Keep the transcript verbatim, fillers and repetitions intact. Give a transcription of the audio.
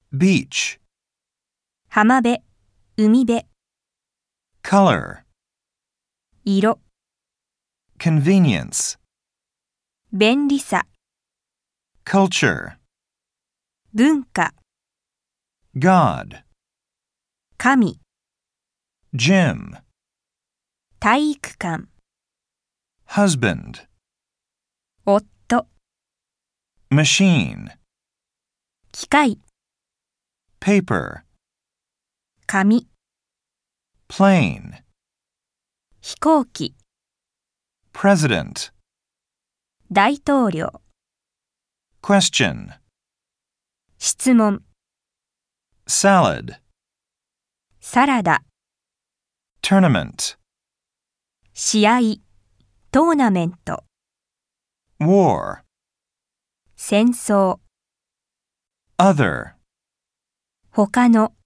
beach, 浜辺、海辺、 color, 色、 convenience, 便利さ、 culture, 文化、 God, 神、 gym, 体育館、 husband, 夫、 machine, 機械、 paper, 紙、 plane, 飛行機、 president, 大統領、 question, 質問、 salad, サラダ、 tournament, 試合、トーナメント、 war, 戦争、 other. 他の。